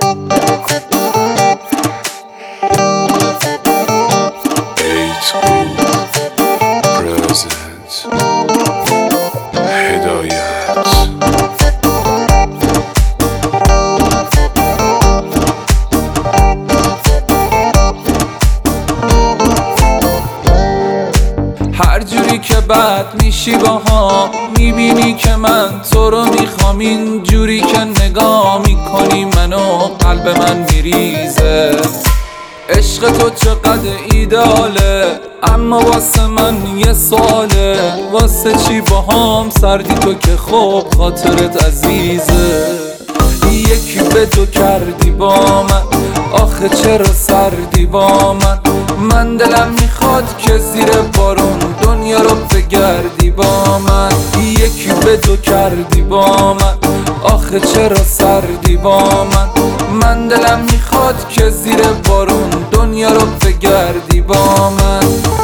هر جوری که بد میشی باها میبینی که من تو رو میخوام، این جوری که نگاه میکنی منو قلب من میریزه. عشق تو چقدر ایداله اما واسه من یه سواله، واسه چی باهام سردی تو که خوب خاطرت عزیزه. یکی به تو کردی با من، آخه چرا سردی با من دلم میخواد که زیر بارون دنیا رو بگردی با من. یکی به تو کردی با من، آخه چرا سردی با من دلم میخواد که زیر بارون دنیا رو بگردی با من.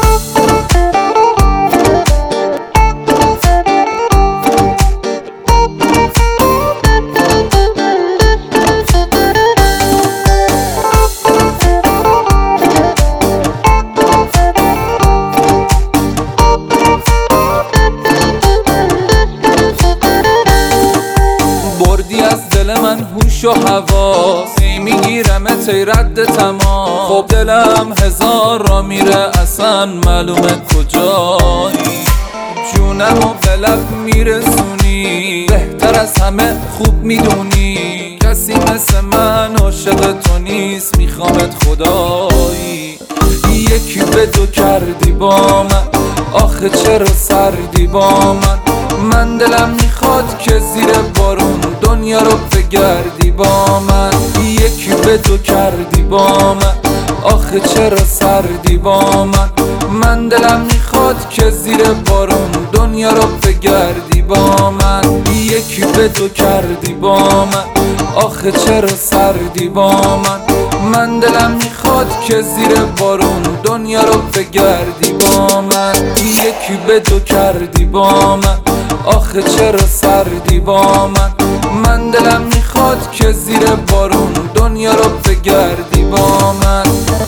از دل من هوش و حواس میگیرمت ای رد تماس. خب دلم هزار را میره اصلا معلومه کجایی، جونمو به لب میرسونی بهتر از همه خوب میدونی. کسی مثل من عاشق تو نیست میخوامت خدایی. یکی به تو کردی با من، آخه چرا سردی با من دلم میخواد که زیر بارون دنیا رو بگردی با من. یکی به تو کردی با من، آخه چرا سردی با من دلم میخواد که زیر بارون دنیا رو بگردی با من. یکی به تو کردی با من، آخه چرا سردی با من دلم میخواد که زیر بارون دنیا رو بگردی با من. یکی به تو کردی با من، آخه چرا سردی با من دلم میخواد که زیر بارون دنیا رو بگردی با من.